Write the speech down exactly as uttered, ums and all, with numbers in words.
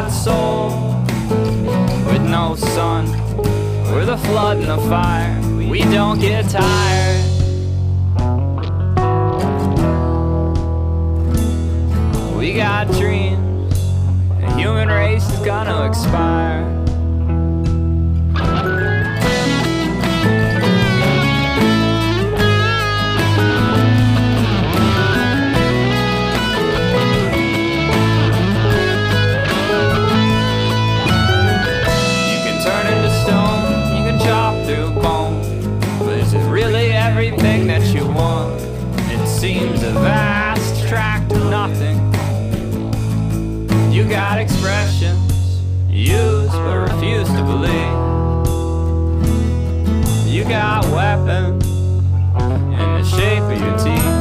got soul with no sun. We're the flood and the fire, we don't get tired. We got dreams, the human race is gonna expire. Everything that you want, it seems a vast tract of nothing. You got expressions, use but refuse to believe. You got weapons in the shape of your teeth.